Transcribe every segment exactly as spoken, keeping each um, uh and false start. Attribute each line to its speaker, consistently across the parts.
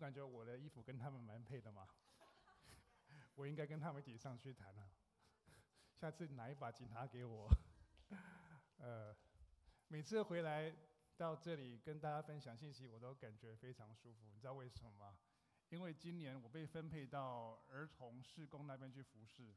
Speaker 1: 感觉我的衣服跟他们蛮配的嘛，我应该跟他们一起上去谈了。下次拿一把吉他给我。呃，每次回来到这里跟大家分享信息，我都感觉非常舒服。你知道为什么吗？因为今年我被分配到儿童事工那边去服侍，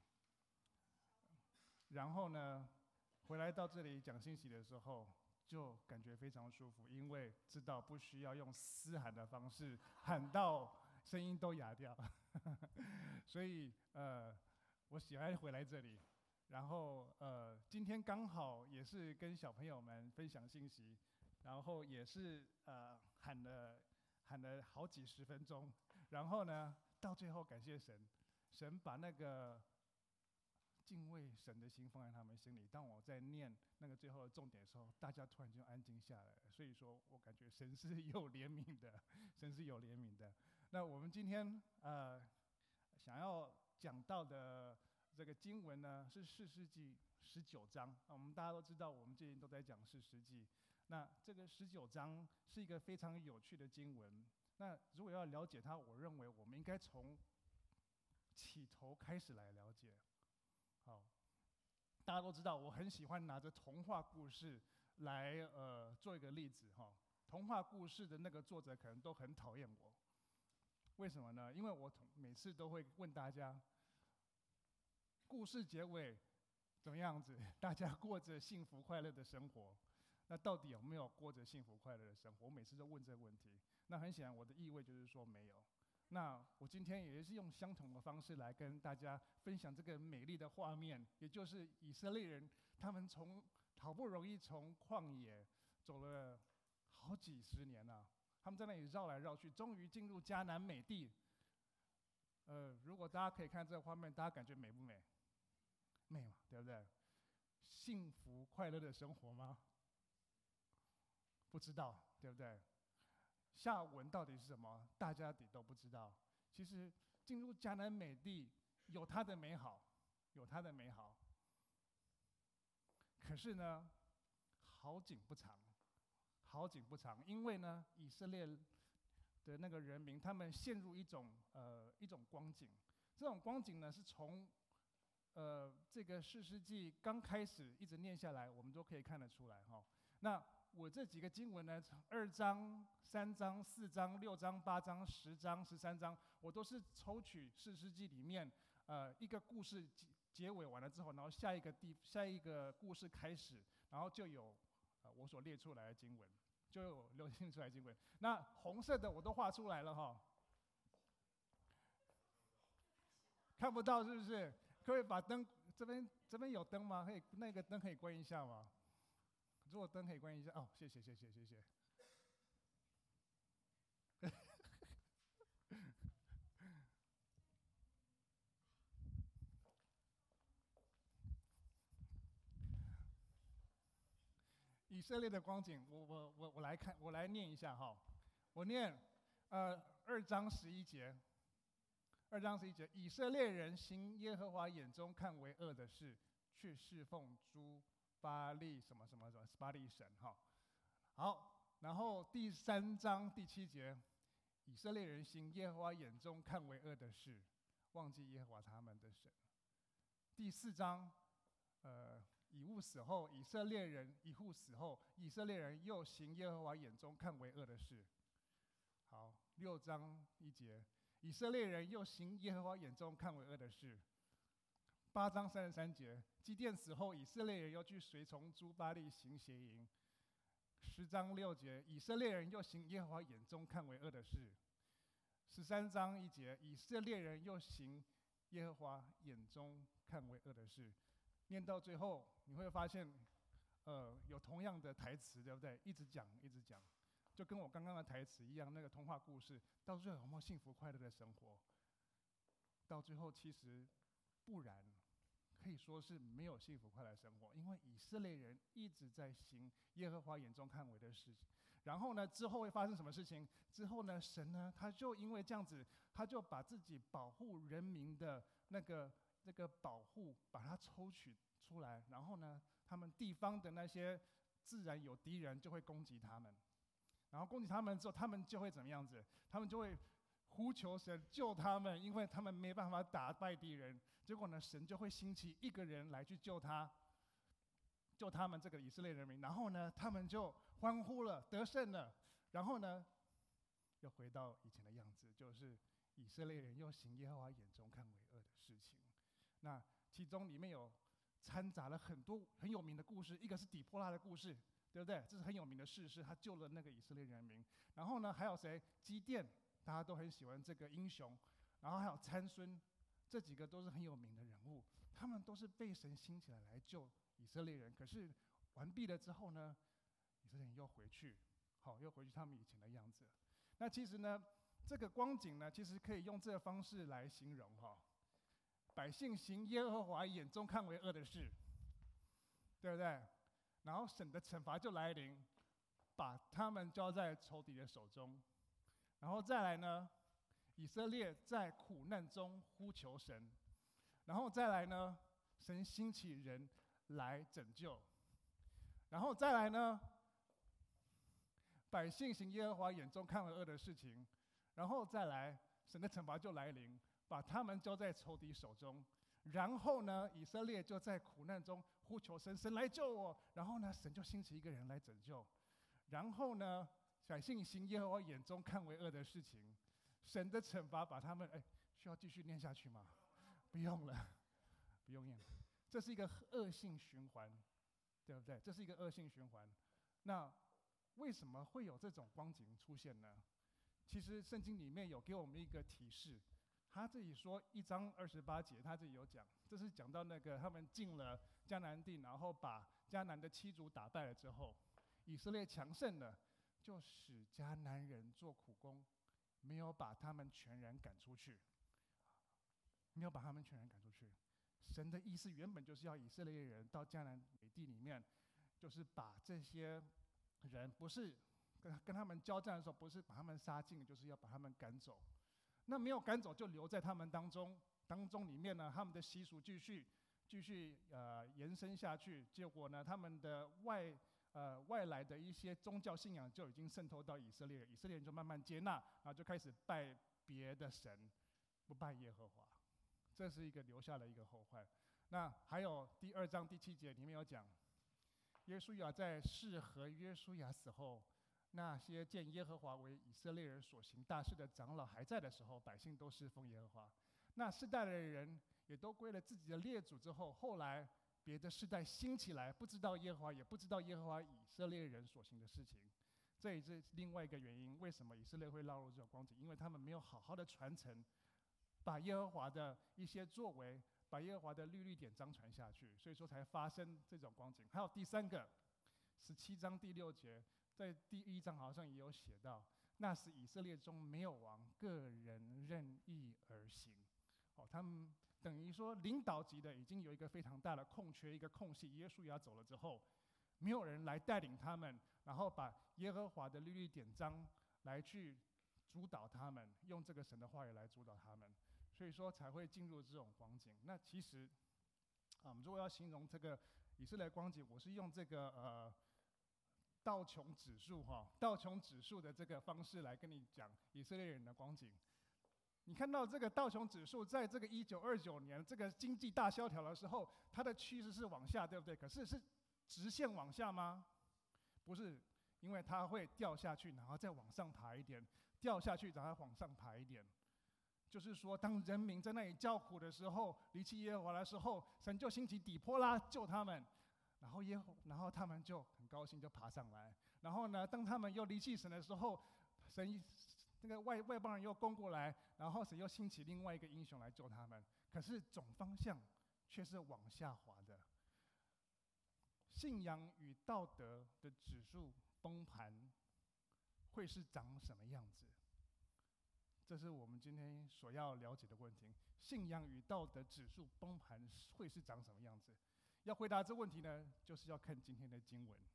Speaker 1: 然后呢，回来到这里讲信息的时候，就感觉非常舒服，因为知道不需要用嘶喊的方式喊到声音都哑掉，所以呃，我喜欢回来这里。然后呃，今天刚好也是跟小朋友们分享信息，然后也是呃喊了喊了好几十分钟，然后呢，到最后感谢神，神把那个敬畏神的心放在他们心里。当我在念那个最后的重点的时候，大家突然就安静下来了。所以说我感觉神是有怜悯的，神是有怜悯的。那我们今天呃想要讲到的这个经文呢，是士师记十九章。我们大家都知道，我们最近都在讲士师记。那这个十九章是一个非常有趣的经文。那如果要了解它，我认为我们应该从起头开始来了解。好，大家都知道，我很喜欢拿着童话故事来呃做一个例子哈。童话故事的那个作者可能都很讨厌我，为什么呢？因为我每次都会问大家，故事结尾怎么样子？大家过着幸福快乐的生活，那到底有没有过着幸福快乐的生活？我每次都问这个问题。那很显然，我的意味就是说没有。那我今天也是用相同的方式来跟大家分享这个美丽的画面，也就是以色列人他们从好不容易从旷野走了好几十年了、啊，他们在那里绕来绕去，终于进入迦南美地。呃，如果大家可以看这个画面，大家感觉美不美？美嘛，对不对？幸福快乐的生活吗？不知道，对不对？下文到底是什么？大家底都不知道。其实进入迦南美地有它的美好，有它的美好。可是呢，好景不长，好景不长，因为呢，以色列的那个人民，他们陷入一种呃一种光景。这种光景呢，是从呃这个士师记刚开始一直念下来，我们都可以看得出来哈。那我这几个经文呢，二章、三章、四章、六章、八章、十章、十三章，我都是抽取士师记里面呃一个故事结结尾完了之后，然后下一个地下一个故事开始，然后就有呃我所列出来的经文，就有列出来的经文。那红色的我都画出来了哈，看不到是不是？可以把灯这边这边有灯吗？可以那个灯可以关一下吗？如果灯可以关一下，哦，谢谢谢谢谢谢。以色列的光景，我我我我来看，我来念一下哈。我念，呃，二章十一节，二章十一节，以色列人行耶和华眼中看为恶的事，去侍奉诸巴力什么什么什么巴力神哈。好，然后第三章第七节，以色列人行耶和华眼中看为恶的事，忘记耶和华他们的神。第四章，呃。以户死后，以色列人以户死后，以色列人又行耶和华眼中看为恶的事。好，六章一节，以色列人又行耶和华眼中看为恶的事。八章三十三节，基甸死后，以色列人又去随从诸巴力行邪淫。十章六节，以色列人又行耶和华眼中看为恶的事。十三章一节，以色列人又行耶和华眼中看为恶的事。念到最后，你会发现，呃，有同样的台词，对不对？一直讲，一直讲，就跟我刚刚的台词一样。那个童话故事，到最后有没有幸福快乐的生活？到最后其实不然，可以说是没有幸福快乐的生活，因为以色列人一直在行耶和华眼中看为的事情。然后呢，之后会发生什么事情？之后呢，神呢，他就因为这样子，他就把自己保护人民的那个。这个保护把它抽取出来，然后呢，他们地方的那些自然有敌人就会攻击他们，然后攻击他们之后，他们就会怎么样子？他们就会呼求神救他们，因为他们没办法打败敌人。结果呢，神就会兴起一个人来去救他，救他们这个以色列人民。然后呢，他们就欢呼了，得胜了。然后呢，又回到以前的样子，就是以色列人又行耶和华眼中看为恶的事情。那其中里面有掺杂了很多很有名的故事，一个是底波拉的故事，对不对？这是很有名的事实，他救了那个以色列人民。然后呢，还有谁？基甸，大家都很喜欢这个英雄。然后还有参孙，这几个都是很有名的人物，他们都是被神兴起来来救以色列人。可是完毕了之后呢，以色列人又回去，好，又回去他们以前的样子。那其实呢，这个光景呢，其实可以用这个方式来形容哈。百姓行耶和华眼中看为恶的事，对不对？然后神的惩罚就来临，把他们交在仇敌的手中。然后再来呢，以色列在苦难中呼求神，然后再来呢，神兴起人来拯救。然后再来呢，百姓行耶和华眼中看为恶的事情，然后再来神的惩罚就来临，把他们交在仇敌手中。然后呢，以色列就在苦难中呼求神，神来救我。然后呢，神就兴起一个人来拯救。然后呢，百姓行耶和华眼中看为恶的事情，神的惩罚把他们……哎，需要继续念下去吗？不用了，不用念。这是一个恶性循环，对不对？这是一个恶性循环。那为什么会有这种光景出现呢？其实圣经里面有给我们一个提示。他这里说一章二十八节，他这里有讲，这是讲到那个他们进了迦南地，然后把迦南的七族打败了之后，以色列强盛了，就使迦南人做苦工，没有把他们全然赶出去，没有把他们全然赶出去。神的意思原本就是要以色列人到迦南美地里面，就是把这些人不是跟跟他们交战的时候，不是把他们杀尽，就是要把他们赶走。那没有赶走，就留在他们当中当中里面呢，他们的习俗继续继续呃延伸下去。结果呢，他们的外呃外来的一些宗教信仰就已经渗透到以色列，以色列人就慢慢接纳，然后就开始拜别的神，不拜耶和华。这是一个留下了一个后患。那还有第二章第七节里面有讲，约书亚在示和约书亚死后，那些见耶和华为以色列人所行大事的长老还在的时候，百姓都侍奉耶和华。那世代的人也都归了自己的列祖之后，后来别的世代兴起来，不知道耶和华，也不知道耶和华以色列人所行的事情。这也是另外一个原因，为什么以色列会落入这种光景？因为他们没有好好的传承，把耶和华的一些作为，把耶和华的律例典章传下去，所以说才发生这种光景。还有第三个，十七章第六节。在第一章好像也有写到，那时以色列中没有王，个人任意而行。哦，他们等于说领导级的已经有一个非常大的空缺，一个空隙。约书亚走了之后，没有人来带领他们，然后把耶和华的律例典章来去主导他们，用这个神的话语来主导他们，所以说才会进入这种光景。那其实，啊，如果要形容这个以色列光景，我是用这个呃。道琼指数哈，道琼指数的这个方式来跟你讲以色列人的光景。你看到这个道琼指数在这个一九二九年这个经济大萧条的时候，它的趋势是往下，对不对？可是是直线往下吗？不是，因为它会掉下去，然后再往上爬一点，掉下去，然后往上爬一点。就是说，当人民在那里叫苦的时候，离弃耶和华的时候，神就兴起底波拉救他们。然后耶和，然后他们就很高兴，就爬上来。然后呢，当他们又离弃神的时候，神那个外外邦人又攻过来，然后神又兴起另外一个英雄来救他们。可是总方向却是往下滑的。信仰与道德的指数崩盘，会是长什么样子？这是我们今天所要了解的问题。信仰与道德指数崩盘会是长什么样子？要回答这问题呢，就是要看今天的经文。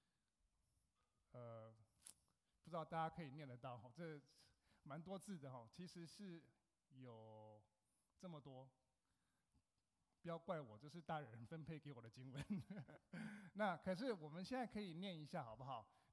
Speaker 1: 呃，不知道大家可以念得到哈，这蛮多字的哈，其实是有这么多。不要怪我，这是大人分配给我的经文。那可是我们现在可以念一下好不好？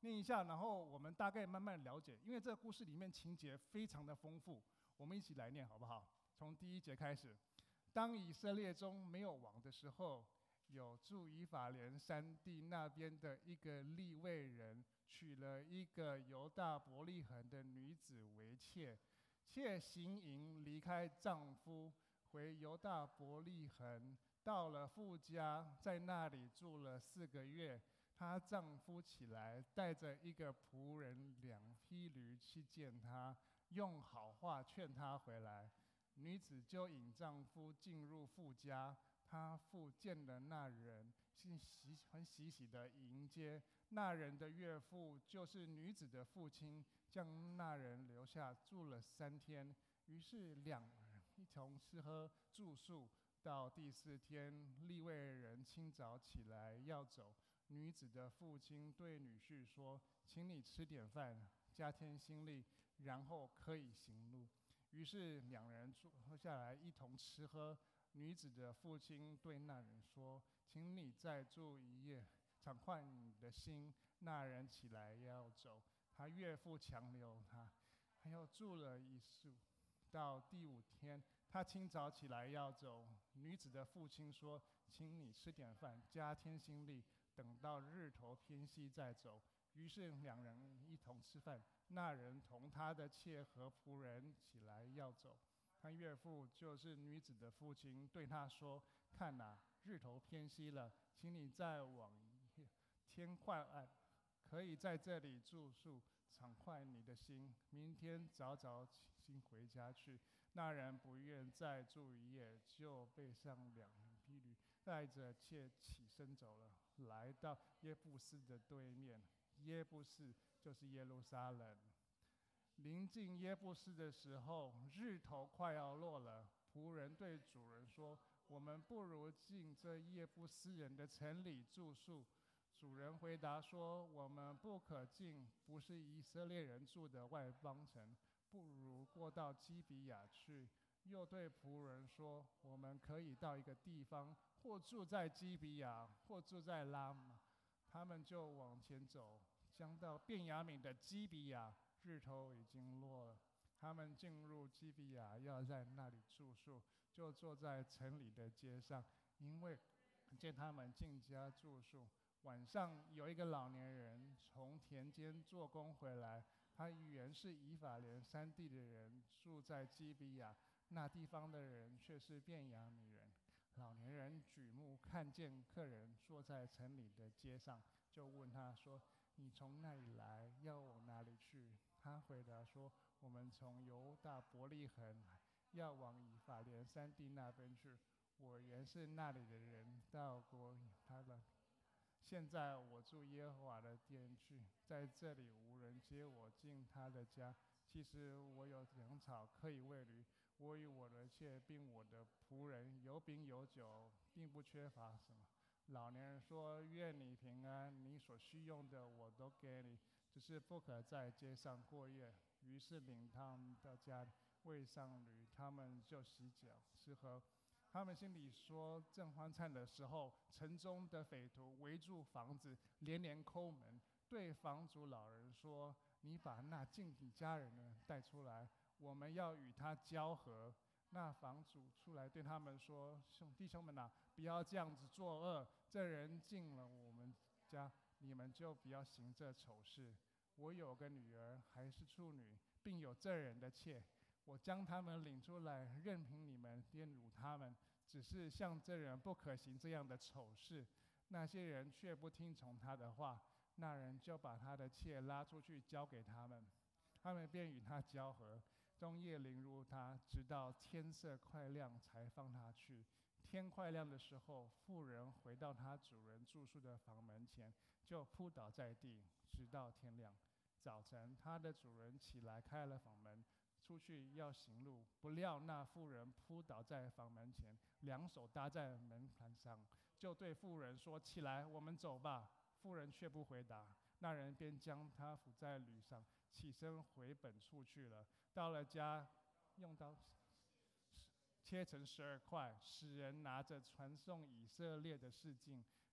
Speaker 1: 念一下，然后我们大概慢慢了解，因为这个故事里面情节非常的丰富，我们一起来念好不好？从第一节开始。当以色列中没有王的时候，有住以法莲山地那边的一个利未人，娶了一个犹大伯利恒的女子为妾，妾行营离开丈夫，回犹大伯利恒，到了父家，在那里住了四个月。她丈夫起来，带着一个仆人、两匹驴去见她，用好话劝她回来。女子就引丈夫进入父家，她父见了那人，是喜很喜喜的迎接。那人的岳父就是女子的父亲，将那人留下住了三天。于是两人一同吃喝住宿。到第四天，利未人清早起来要走，女子的父亲对女婿说：“请你吃点饭，加添心力，然后可以行路。”于是两人坐下来一同吃喝。女子的父亲对那人说：“请你再住一夜，畅快你的心。”那人起来要走，他岳父强留他，他又住了一宿。到第五天，他清早起来要走，女子的父亲说：“请你吃点饭，加添心力，等到日头偏西再走。”于是两人一同吃饭。那人同他的妾和仆人起来要走，他岳父就是女子的父亲对他说：“看哪，日头偏西了，请你再往天快暗，可以在这里住宿，畅快你的心。明天早早起行回家去。”那人不愿再住一夜，就背上两匹驴，带着妾起身走了，来到耶布斯的对面。耶布斯就是耶路撒冷。临近耶布斯的时候，日头快要落了。仆人对主人说：“我们不如进这耶布斯人的城里住宿。”主人回答说：“我们不可进，不是以色列人住的外邦城，不如过到基比亚去。”又对仆人说：“我们可以到一个地方，或住在基比亚，或住在拉玛。”他们就往前走，将到便雅悯的基比亚，日头已经落了。他们进入基比亚，要在那里住宿，就坐在城里的街上，因为见他们进家住宿。晚上有一个老年人从田间做工回来，他原是以法莲山地的人，住在基比亚，那地方的人却是便雅悯人。老年人举目看见客人坐在城里的街上，就问他说：“你从哪里来？要往哪里去？”他回答说：“我们从犹大伯利恒来，要往以法莲山地那边去。我原是那里的人，到过他的。现在我住耶和华的殿去，在这里无人接我进他的家。其实我有粮草可以喂驴，我与我的妾并我的仆人有饼有酒，并不缺乏什么。”老年人说：“愿你平安，你所需用的我都给你，只是不可在街上过夜。”于是领他们到家里，喂上驴，他们就洗脚吃喝。他们心里说：“正欢畅的时候，城中的匪徒围住房子，连连叩门，对房主老人说：‘你把那进你家人的带出来，我们要与他交合。’那房主出来对他们说：‘兄弟兄们啊，不要这样子作恶。这人进了我们家，你们就不要行这丑事。我有个女儿，还是处女，并有这人的妾。我将他们领出来，任凭你们玷辱他们。只是像这人不可行这样的丑事。’那些人却不听从他的话，那人就把他的妾拉出去交给他们，他们便与他交合。终夜凌辱他，直到天色快亮才放他去。天快亮的时候，妇人回到她主人住宿的房门前，就扑倒在地，直到天亮。早晨，她的主人起来开了房门，出去要行路，不料那妇人扑倒在房门前，两手搭在门槛上，就对妇人说：“起来，我们走吧。”妇人却不回答。那人便将她扶在驴上，起身回本处去了。到了家，用刀切成十二块，使人拿着传送以色列的示镜，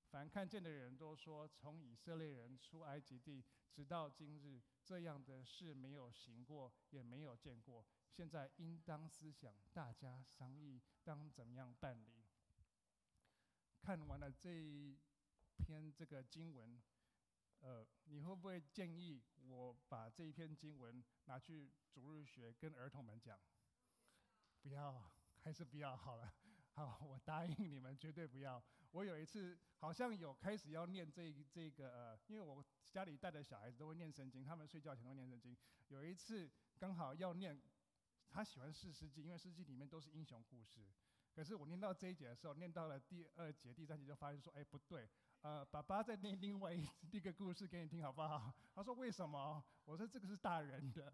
Speaker 1: 凡看见的人都说，从以色列人出埃及地直到今日，这样的事没有行过，也没有见过。现在应当思想，大家商议，当怎么样办理。看完了这一篇这个经文，呃，你会不会建议我把这一篇经文拿去主日学跟儿童们讲？不要，还是不要好了。好，我答应你们，绝对不要。我有一次好像有开始要念这这个呃，因为我家里带的小孩子都会念圣经，他们睡觉前都会念圣经。有一次刚好要念，他喜欢四世纪，因为四世纪里面都是英雄故事。可是我念到这一节的时候，念到了第二节、第三节，就发现说，哎，不对，呃，爸爸在念另外一个故事给你听，好不好？他说为什么？我说这个是大人的。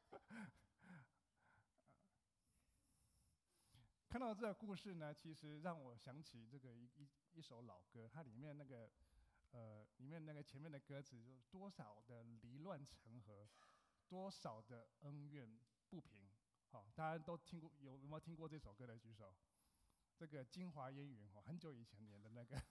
Speaker 1: 看到这个故事呢，其实让我想起这个一一一首老歌，它里面那个呃，里面那个前面的歌词，就多少的离乱成河，多少的恩怨不平。好，大家都听过，有有没有听过这首歌的举手？这个京华烟云哦，很久以前演的那个。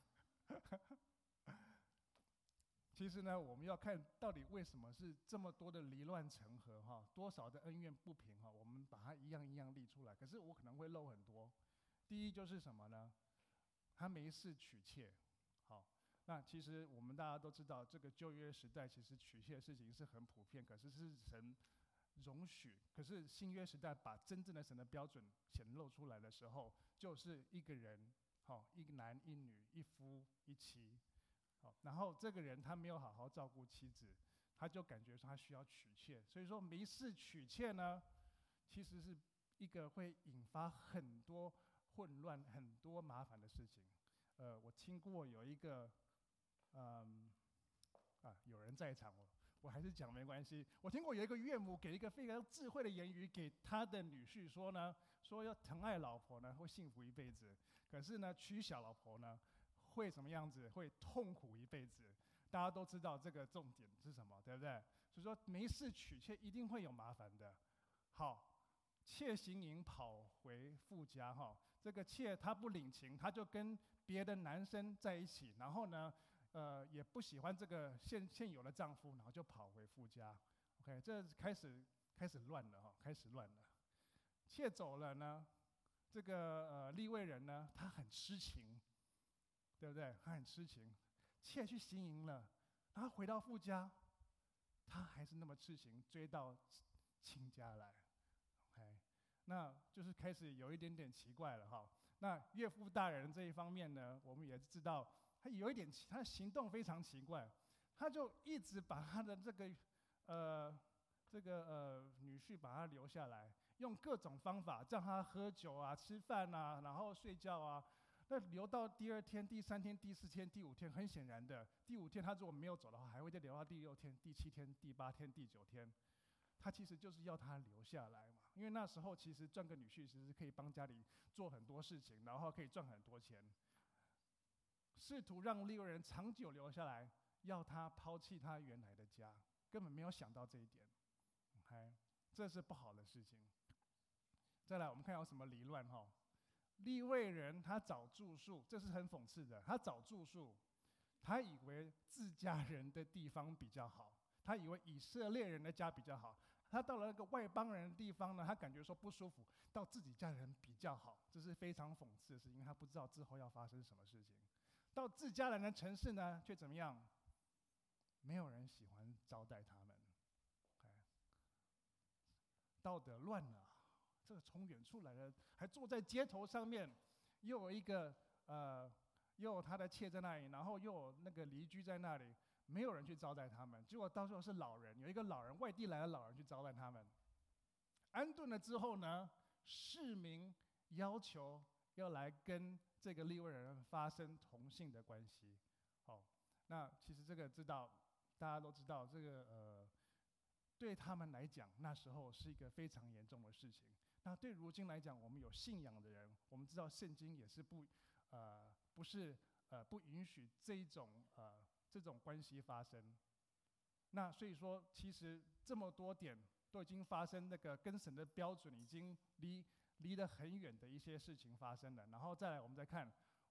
Speaker 1: 其实呢，我们要看到底为什么是这么多的离乱成河哈，多少的恩怨不平哈，我们把它一样一样列出来。可是我可能会漏很多。第一就是什么呢？他没事娶妾。好，那其实我们大家都知道，这个旧约时代其实娶妾的事情是很普遍，可是是神容许。可是新约时代把真正的神的标准显露出来的时候，就是一个人，好，一男一女，一夫一妻。然后这个人他没有好好照顾妻子，他就感觉说他需要娶妾，所以说没事娶妾呢，其实是一个会引发很多混乱、很多麻烦的事情。呃，我听过有一个，嗯，啊，有人在场，我我还是讲没关系。我听过有一个岳母给一个非常智慧的言语给他的女婿说呢，说要疼爱老婆呢会幸福一辈子，可是呢娶小老婆呢，会什么样子？会痛苦一辈子。大家都知道这个重点是什么，对不对？所以说没事娶妾一定会有麻烦的。好，妾行营跑回夫家哈，这个妾她不领情，她就跟别的男生在一起，然后呢，呃，也不喜欢这个现现有的丈夫，然后就跑回夫家。OK， 这开始开始乱了哈，开始乱了。妾走了呢，这个呃利未人呢，他很痴情。对不对？他很痴情，妾去行营了，然后回到夫家，他还是那么痴情，追到亲家来。OK， 那就是开始有一点点奇怪了哈。那岳父大人这一方面呢，我们也知道，他有一点，他的行动非常奇怪，他就一直把他的这个呃这个呃女婿把他留下来，用各种方法让他喝酒啊、吃饭啊，然后睡觉啊。那留到第二天、第三天、第四天、第五天，很显然的，第五天他如果没有走的话，还会再留到第六天、第七天、第八天、第九天。他其实就是要他留下来嘛，因为那时候其实赚个女婿，其实可以帮家里做很多事情，然后可以赚很多钱。试图让利未人长久留下来，要他抛弃他原来的家，根本没有想到这一点。OK， 这是不好的事情。再来，我们看有什么离乱哈？利未人他找住宿，这是很讽刺的。他找住宿，他以为自家人的地方比较好，他以为以色列人的家比较好。他到了那个外邦人的地方呢，他感觉说不舒服，到自己家人比较好，这是非常讽刺的事，因为他不知道之后要发生什么事情。到自家人的城市呢，却怎么样？没有人喜欢招待他们。Okay， 道德乱了。这个从远处来的，还坐在街头上面，又有一个呃，又有他的妾在那里，然后又有那个邻居在那里，没有人去招待他们。结果到时候是老人，有一个老人，外地来的老人去招待他们。安顿了之后呢，市民要求要来跟这个利未人发生同性的关系。好，那其实这个知道，大家都知道，这个呃，对他们来讲，那时候是一个非常严重的事情。那对如今来讲，我们有信仰的人，我们知道圣经也是不，呃，不是呃不允许这一种呃这种关系发生。那所以说，其实这么多点都已经发生，那个跟神的标准已经离离得很远的一些事情发生了。然后再来，我们再看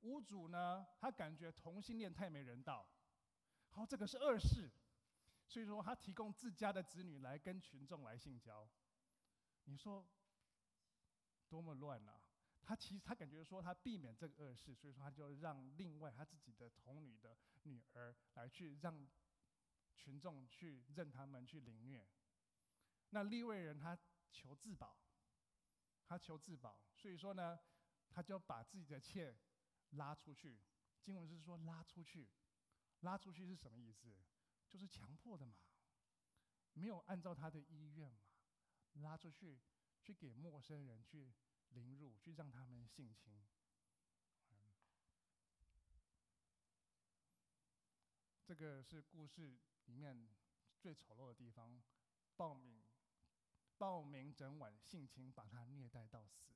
Speaker 1: 屋主呢，他感觉同性恋太没人道，好，这个是恶事，所以说他提供自家的子女来跟群众来性交。你说多么乱啊！他其实他感觉说他避免这个恶事，所以说他就让另外他自己的童女的女儿来去让群众去认他们去凌虐。那利未人他求自保，他求自保，所以说呢，他就把自己的妾拉出去。经文是说拉出去，拉出去是什么意思？就是强迫的嘛，没有按照他的意愿嘛，拉出去去给陌生人去凌辱，去让他们性侵。嗯、这个是故事里面最丑陋的地方，暴民暴民整晚性侵，把他虐待到死。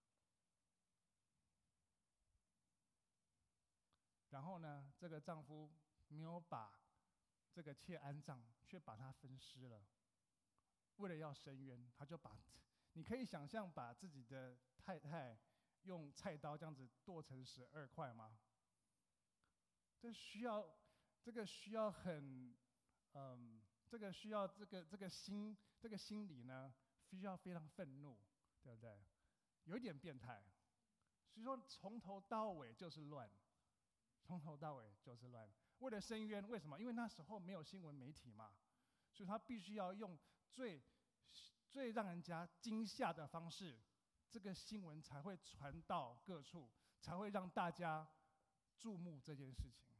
Speaker 1: 然后呢，这个丈夫没有把这个妾安葬，却把她分尸了。为了要伸冤，他就把，你可以想象把自己的太太用菜刀这样子剁成十二块吗？这需要，这个需要很，嗯，这个需要这个这个心，这个心理呢，需要非常愤怒，对不对？有一点变态，所以说从头到尾就是乱。从头到尾就是乱，为了伸冤，为什么？因为那时候没有新闻媒体嘛，所以他必须要用最最让人家惊吓的方式，这个新闻才会传到各处，才会让大家注目这件事情。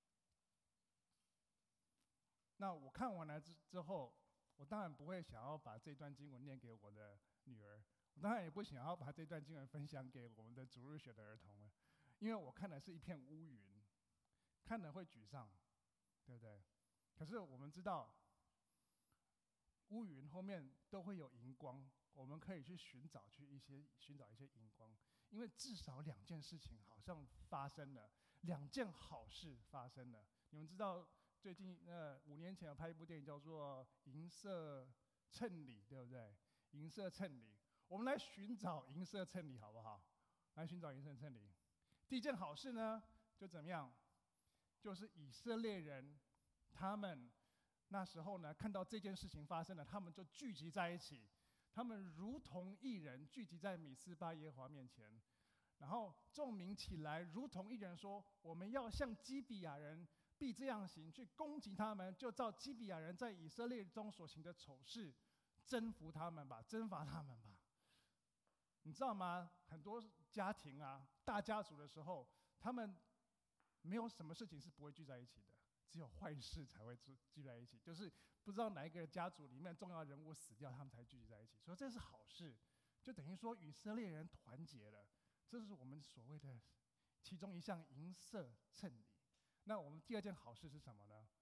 Speaker 1: 那我看完了之之后，我当然不会想要把这段经文念给我的女儿，我当然也不想要把这段经文分享给我们的主日学的儿童了。因为我看的是一片乌云，看了会沮丧，对不对？可是我们知道，乌云后面都会有荧光，我们可以去寻找去一些寻找一些荧光，因为至少两件事情好像发生了，两件好事发生了。你们知道最近呃五年前有拍一部电影叫做《银色衬里》，对不对？银色衬里，我们来寻找银色衬里好不好？来寻找银色衬里。第一件好事呢，就怎么样？就是以色列人，他们那时候呢，看到这件事情发生了，他们就聚集在一起，他们如同一人聚集在米斯巴耶和华面前，然后众民起来，如同一人说：“我们要向基比亚人必这样行，去攻击他们，就照基比亚人在以色列中所行的丑事，征服他们吧，征伐他们吧。”你知道吗？很多家庭啊，大家族的时候，他们没有什么事情是不会聚在一起的，只有坏事才会聚聚在一起。就是不知道哪一个家族里面重要人物死掉，他们才聚集在一起。所以这是好事，就等于说以色列人团结了。这是我们所谓的其中一项银色衬礼。那我们第二件好事是什么呢？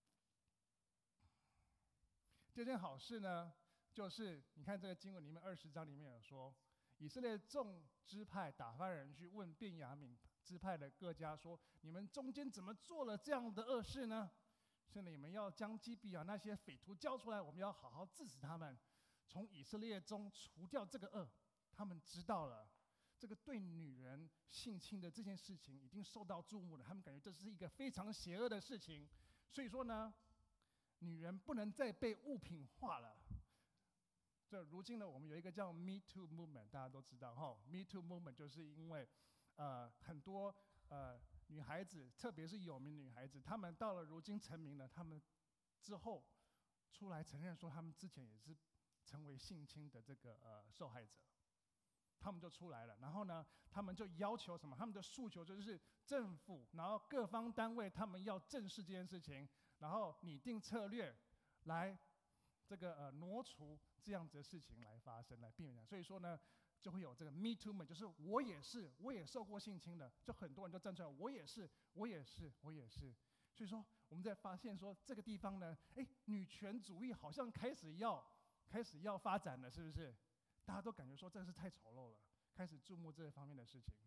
Speaker 1: 第二件好事呢，就是你看这个经文里面二十章里面有说。以色列众支派打发人去问便雅悯支派的各家说：“你们中间怎么做了这样的恶事呢？是你们要将基比亚那些匪徒交出来，我们要好好治死他们，从以色列中除掉这个恶。”他们知道了这个对女人性侵的这件事情已经受到注目了，他们感觉这是一个非常邪恶的事情，所以说呢，女人不能再被物品化了。这如今呢，我们有一个叫 Me Too Movement， 大家都知道哈。Me Too Movement 就是因为，呃，很多呃女孩子，特别是有名女孩子，她们到了如今成名了，她们之后出来承认说，她们之前也是成为性侵的这个呃受害者，她们就出来了。然后呢，她们就要求什么？她们的诉求就是政府，然后各方单位，他们要正视这件事情，然后拟定策略来这个呃挪除这样子的事情来发生，来避免。所以说呢，就会有这个 Me Too 们，就是我也是，我也受过性侵的，就很多人就站出来，我也是，我也是，我也是。所以说，我们在发现说这个地方呢，哎，女权主义好像开始要开始要发展了，是不是？大家都感觉说这是太丑陋了，开始注目这方面的事情。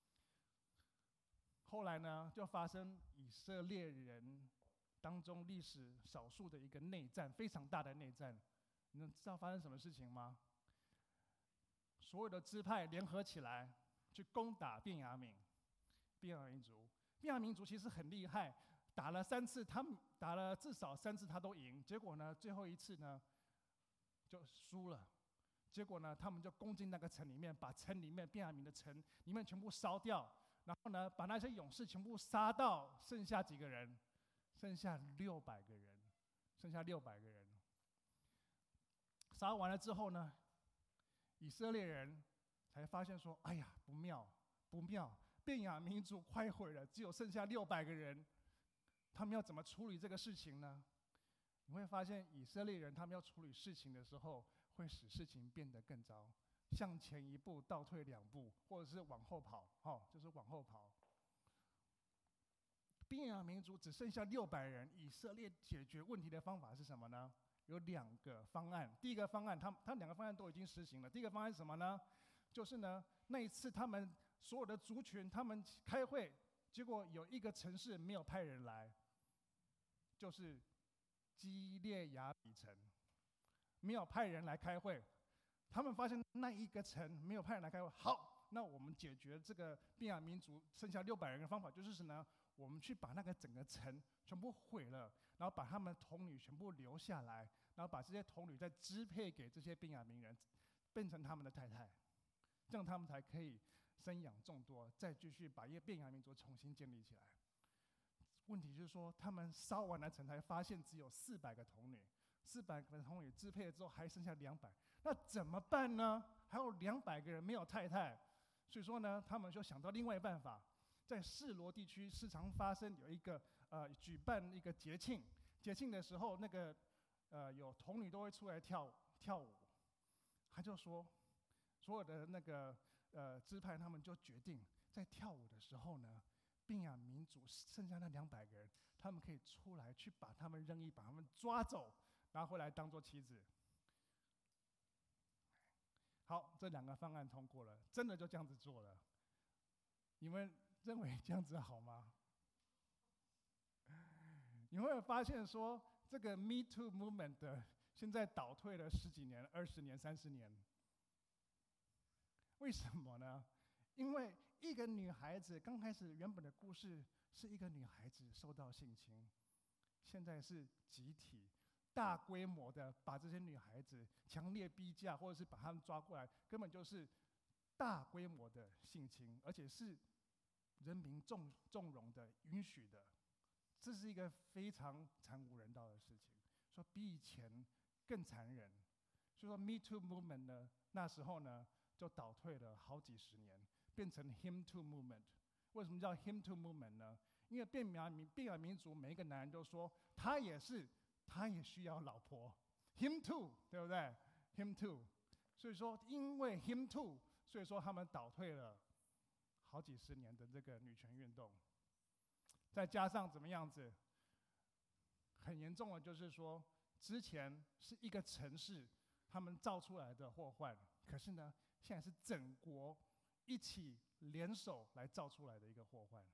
Speaker 1: 后来呢，就发生以色列人当中历史少数的一个内战，非常大的内战。你们知道发生什么事情吗？所有的支派联合起来去攻打便雅悯， 便雅悯族。便雅悯族其实很厉害，打了三次，他们打了至少三次他都赢，结果呢，最后一次呢就输了。结果呢，他们就攻进那个城里面，把城里面便雅悯的城里面全部烧掉，然后呢，把那些勇士全部杀到剩下几个人，剩下六百个人，剩下六百个人。杀完了之后呢，以色列人才发现说：“哎呀，不妙，不妙！便雅悯族快毁了，只有剩下六百个人，他们要怎么处理这个事情呢？”你会发现，以色列人他们要处理事情的时候，会使事情变得更糟，向前一步，倒退两步，或者是往后跑，哦，就是往后跑。便雅悯族只剩下六百人，以色列解决问题的方法是什么呢？有两个方案。第一个方案，他们他们两个方案都已经实行了。第一个方案是什么呢？就是呢，那一次他们所有的族群他们开会，结果有一个城市没有派人来，就是基列雅比城，没有派人来开会。他们发现那一个城没有派人来开会，好，那我们解决这个便雅悯族剩下六百人的方法就是什么呢？我们去把那个整个城全部毁了，然后把他们童女全部留下来，然后把这些童女再支配给这些便雅悯人，变成他们的太太，这样他们才可以生养众多，再继续把便雅悯族重新建立起来。问题就是说，他们烧完了城，才发现只有四百个童女，四百个童女支配了之后还剩下两百，那怎么办呢？还有两百个人没有太太，所以说呢，他们就想到另外一个办法。在示罗地区时常发生有一个呃举办一个节庆，节庆的时候，那个呃有童女都会出来跳跳舞。他就说，所有的那个呃支派他们就决定，在跳舞的时候呢，便雅悯族剩下那两百个人，他们可以出来去把他们任意把他们抓走，拿回来当做妻子。好，这两个方案通过了，真的就这样子做了。你们认为这样子好吗？你会发现说，这个 Me Too Movement 的现在倒退了十几年、二十年、三十年。为什么呢？因为一个女孩子刚开始原本的故事是一个女孩子受到性侵，现在是集体、大规模的把这些女孩子强烈逼嫁，或者是把她们抓过来，根本就是大规模的性侵，而且是人民纵纵容的、允许的，这是一个非常惨无人道的事情，说比以前更残忍。所以说 Me Too Movement 呢，那时候呢就倒退了好几十年，变成 Him Too Movement。为什么叫 Him Too Movement 呢？因为便雅悯便雅悯族每一个男人都说，他也是，他也需要老婆 ，Him Too， 对不对 ？Him Too。所以说，因为 Him Too， 所以说他们倒退了好几十年的这个女权运动，再加上怎么样子，很严重的就是说，之前是一个城市他们造出来的祸患，可是呢，现在是整国一起联手来造出来的一个祸患，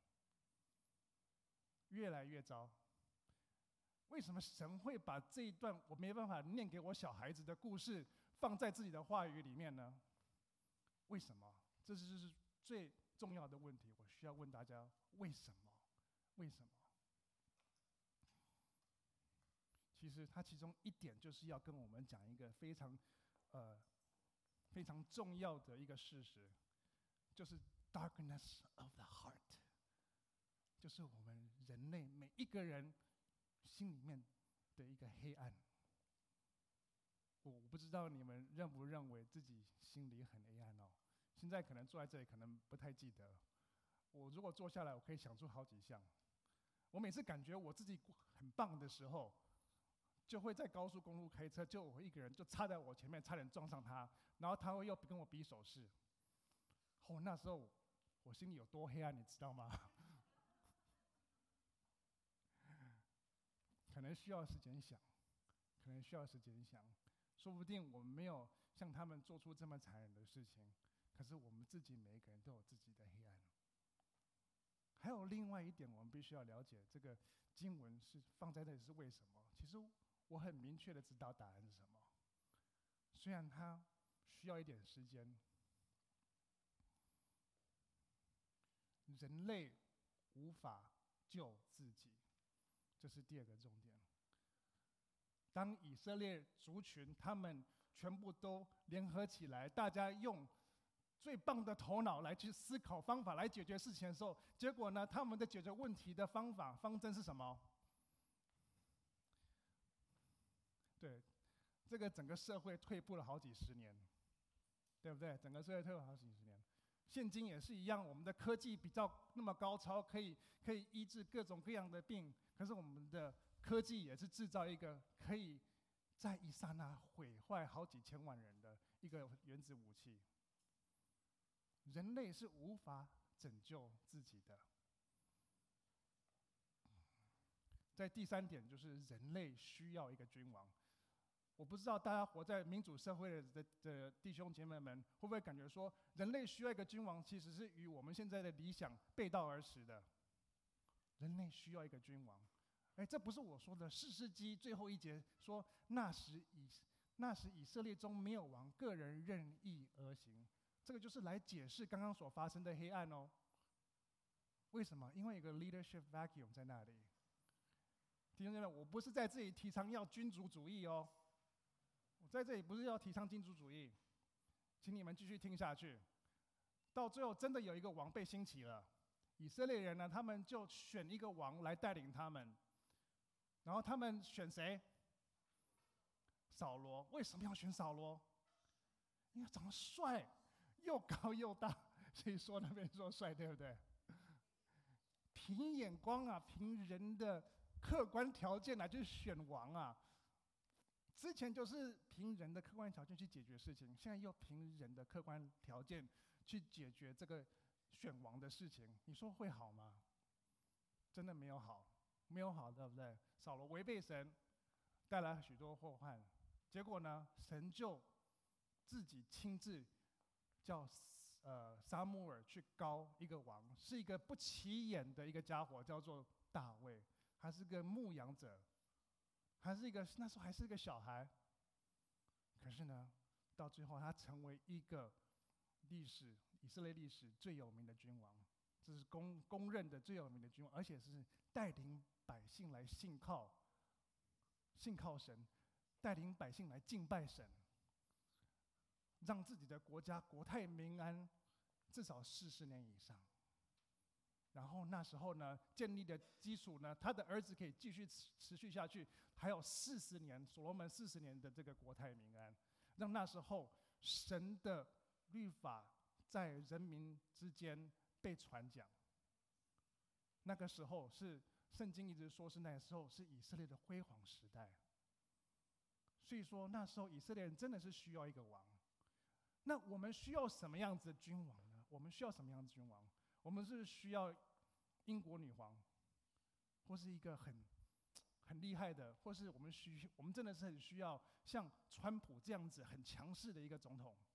Speaker 1: 越来越糟。为什么神会把这一段我没办法念给我小孩子的故事放在自己的话语里面呢？为什么？这就是最重要的问题，我需要问大家：为什么？为什么？其实它其中一点就是要跟我们讲一个非常，呃，非常重要的一个事实，就是 darkness of the heart， 就是我们人类每一个人心里面的一个黑暗。我不知道你们认不认为自己心里很黑暗哦？现在可能坐在这里，可能不太记得。我如果坐下来，我可以想出好几项。我每次感觉我自己很棒的时候，就会在高速公路开车，就我一个人就插在我前面，差点撞上他，然后他会又跟我比手势。哦，那时候我心里有多黑暗，你知道吗？可能需要时间想，可能需要时间想，说不定我们没有像他们做出这么残忍的事情，可是我们自己每一个人都有自己的黑暗。还有另外一点，我们必须要了解，这个经文是放在这里是为什么？其实我很明确的知道答案是什么，虽然它需要一点时间。 人类无法救自己，这是第二个重点。当以色列族群他们全部都联合起来，大家用最棒的头脑来去思考方法来解决事情的时候，结果呢，他们的解决问题的方法方针是什么？对，这个整个社会退步了好几十年，对不对？整个社会退步了好几十年。现今也是一样，我们的科技比较那么高超，可以可以医治各种各样的病，可是我们的科技也是制造一个可以在一刹那毁坏好几千万人的一个原子武器。人类是无法拯救自己的。在第三点，就是人类需要一个君王。我不知道大家活在民主社会的的弟兄姐妹们，会不会感觉说，人类需要一个君王，其实是与我们现在的理想背道而驰的。人类需要一个君王，哎，这不是我说的。士师记最后一节说，那时以那时以色列中没有王，个人任意而行。这个就是来解释刚刚所发生的黑暗哦。为什么？因为有个 leadership vacuum 在那里。弟兄姐妹，我不是在这里提倡要君主主义哦，我在这里不是要提倡君主主义，请你们继续听下去。到最后真的有一个王被兴起了，以色列人呢，他们就选一个王来带领他们，然后他们选谁？扫罗。为什么要选扫罗？因为长得帅，又高又大，所以说那边说帅，对不对？凭眼光啊，凭人的客观条件来去选王啊。之前就是凭人的客观条件去解决事情，现在又凭人的客观条件去解决这个选王的事情，你说会好吗？真的没有好，没有好，对不对？扫罗违背神，带来许多祸患，结果呢，神就自己亲自叫呃撒母耳去膏一个王，是一个不起眼的一个家伙，叫做大卫，还是个牧羊者，还是一个那时候还是一个小孩。可是呢，到最后他成为一个历史以色列历史最有名的君王，这是公公认的最有名的君王，而且是带领百姓来信靠信靠神，带领百姓来敬拜神，让自己的国家国泰民安，至少四十年以上。然后那时候呢，建立的基础呢，他的儿子可以继续持续下去，还有四十年，所罗门四十年的这个国泰民安，让那时候神的律法在人民之间被传讲。那个时候是圣经一直说是那个时候是以色列的辉煌时代。所以说那时候以色列人真的是需要一个王。那我们需要什么样子的君王呢？我们需要什么样的君王？我们是需要英国女皇，或是一个很很厉害的，或是我们需我们真的是很需要像川普这样子很强势的一个总统。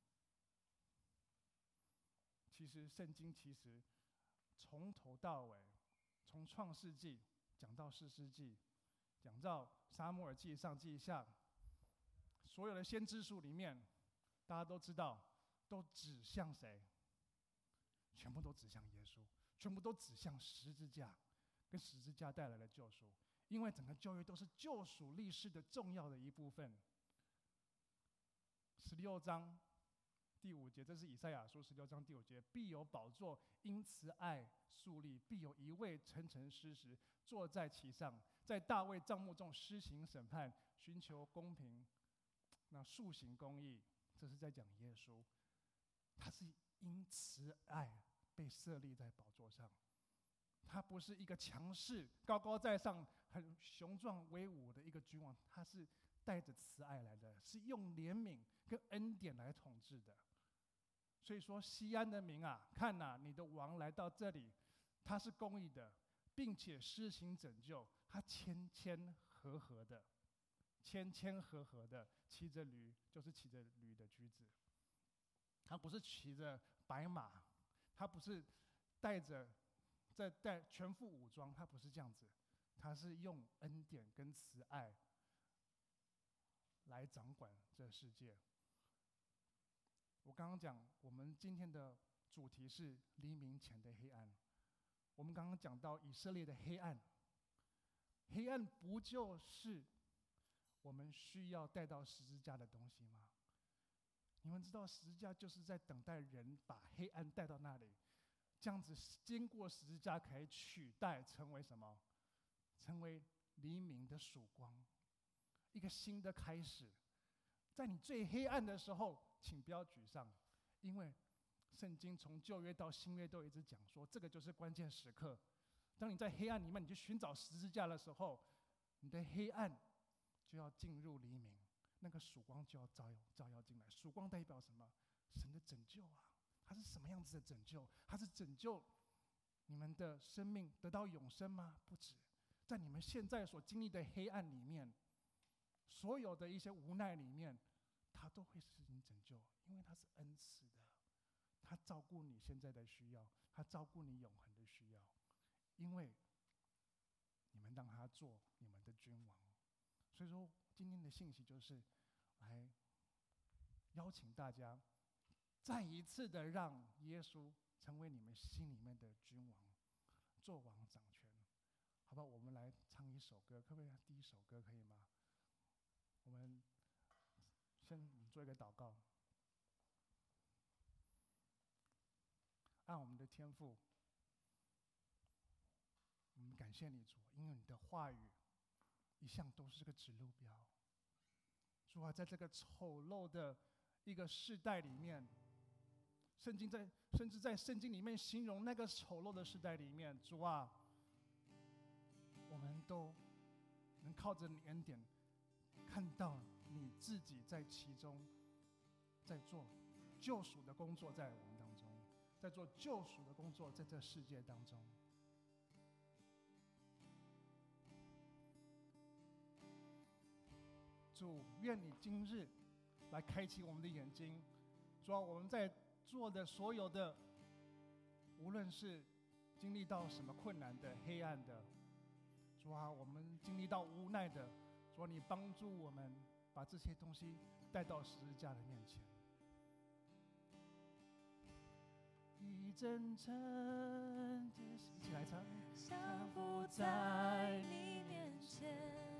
Speaker 1: 其实圣经其实从头到尾，从创世纪讲到士师记，讲到撒母耳记、上记下，所有的先知书里面，大家都知道，都指向谁？全部都指向耶稣，全部都指向十字架，跟十字架带来的救赎。因为整个旧约都是救赎历史的重要的一部分。十六章第五节，这是以赛亚书十六章第五节：必有宝座因慈爱树立，必有一位诚诚实实坐在其上，在大卫帐幕中施行审判，寻求公平，那塑行公义。这是在讲耶稣，他是因慈爱被设立在宝座上，他不是一个强势、高高在上、很雄壮威武的一个君王，他是带着慈爱来的，是用怜悯跟恩典来统治的。所以说，西安的民啊，看哪、啊，你的王来到这里，他是公义的，并且施行拯救，他谦谦和和的，谦谦和和的骑着驴，就是骑着驴的驹子。他不是骑着白马，他不是带着在带全副武装，他不是这样子，他是用恩典跟慈爱来掌管这世界。我刚刚讲，我们今天的主题是黎明前的黑暗。我们刚刚讲到以色列的黑暗，黑暗不就是我们需要带到十字架的东西吗？你们知道十字架就是在等待人把黑暗带到那里，这样子经过十字架可以取代成为什么？成为黎明的曙光，一个新的开始。在你最黑暗的时候，请不要沮丧，因为圣经从旧约到新约都一直讲说，这个就是关键时刻。当你在黑暗里面，你去寻找十字架的时候，你的黑暗就要进入黎明，那个曙光就要照耀照耀进来。曙光代表什么？神的拯救啊！它是什么样子的拯救？它是拯救你们的生命得到永生吗？不止，在你们现在所经历的黑暗里面，所有的一些无奈里面，他都会使你拯救，因为他是恩赐的，他照顾你现在的需要，他照顾你永恒的需要，因为你们让他做你们的君王。所以说，今天的信息就是来邀请大家，再一次的让耶稣成为你们心里面的君王，做王掌权。好吧，我们来唱一首歌，可不可以？第一首歌可以吗？我们先做一个祷告。按我们的天父，我们感谢你主，因为你的话语一向都是个指路标。主啊，在这个丑陋的一个世代里面，圣经在甚至在圣经里面形容那个丑陋的世代里面，主啊，我们都能靠着你恩典看到你自己在其中，在做救赎的工作，在我们当中，在做救赎的工作，在这世界当中。主，愿你今日来开启我们的眼睛。主啊，我们在做的所有的，无论是经历到什么困难的、黑暗的，主啊，我们经历到无奈的，主啊，你帮助我们把这些东西带到十字架的面前。一阵阵的一起来唱，
Speaker 2: 降服在你面前，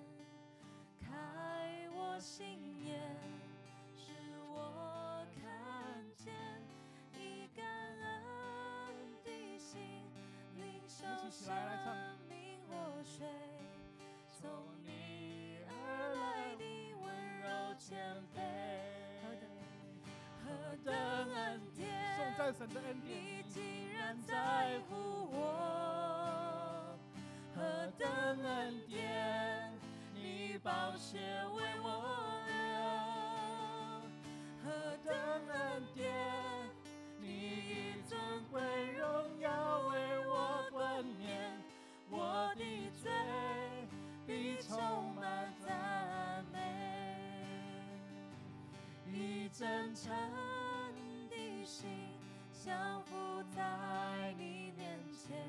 Speaker 2: 开我心眼，使我看见以感恩的心，领受生命活水，从你而来的温柔谦卑，何等恩典，
Speaker 1: 颂赞神的恩典，
Speaker 2: 你竟然在乎我，何等恩典，你宝血为我流，何等恩典，你以尊贵荣耀为我冠冕，我的罪必充满赞美，以真诚的心降服在你面前，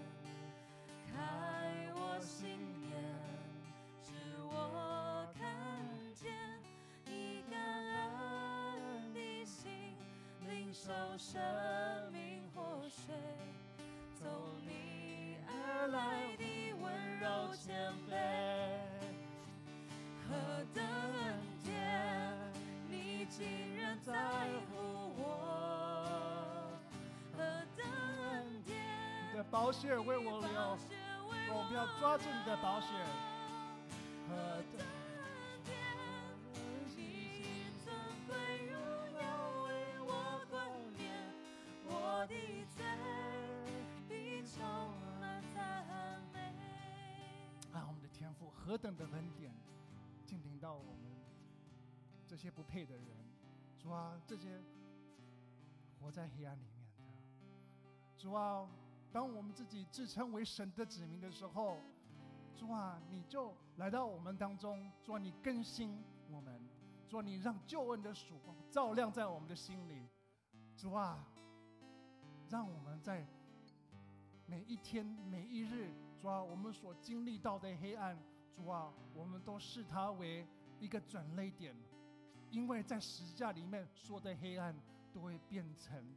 Speaker 2: 开我心眼，使我看见以感恩的心，领受生命活水，从你而来的温柔谦卑，何等恩典，你竟然在乎我，何等恩典，
Speaker 1: 你的宝血为我流，我们要抓住你的宝血。何等
Speaker 2: 恩典，你以尊贵荣耀为我冠冕，我的罪必充满赞美。
Speaker 1: 啊，我们的天父何等的恩典，竟临到我们这些不配的人。主啊，这些活在黑暗里面的，主啊，当我们自己自称为神的子民的时候，主啊，你就来到我们当中，主啊，你更新我们，主啊，你让救恩的曙光照亮在我们的心里，主啊，让我们在每一天每一日，主啊，我们所经历到的黑暗，主啊，我们都视它为一个转捩点，因为在十字架里面所有的黑暗都会变成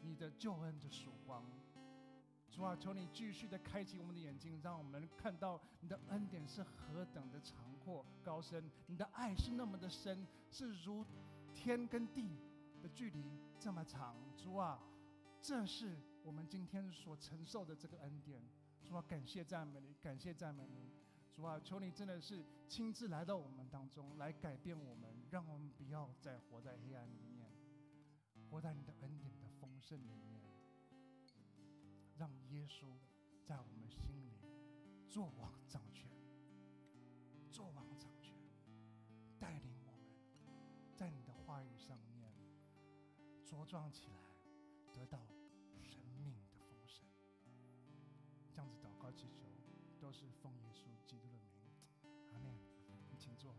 Speaker 1: 你的救恩的曙光。主啊，求你继续的开启我们的眼睛，让我们看到你的恩典是何等的长阔高深，你的爱是那么的深，是如天跟地的距离这么长。主啊，这是我们今天所承受的这个恩典。主啊，感谢赞美你，感谢赞美你。主啊，求你真的是亲自来到我们当中，来改变我们，让我们不要再活在黑暗里面，活在你的恩典的丰盛里面。让耶稣在我们心里作王掌权，作王掌权，带领我们在你的话语上面茁壮起来，得到生命的丰盛。这样子祷告祈求，都是奉耶稣基督的名，阿们。你请坐。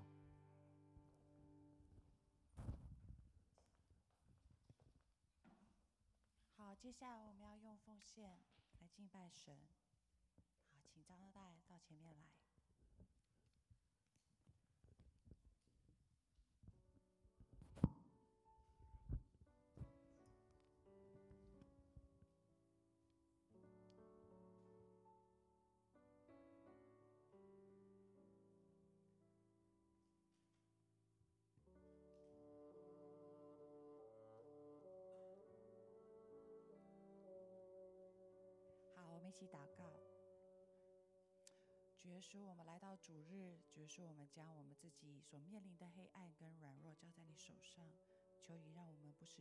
Speaker 2: 好，接下来我们要用奉献来敬拜神。好，请张二代到前面来。我们一起祷告。主耶稣，我们来到主日，主耶稣，我们将我们自己所面临的黑暗跟软弱交在你手上，求你让我们不失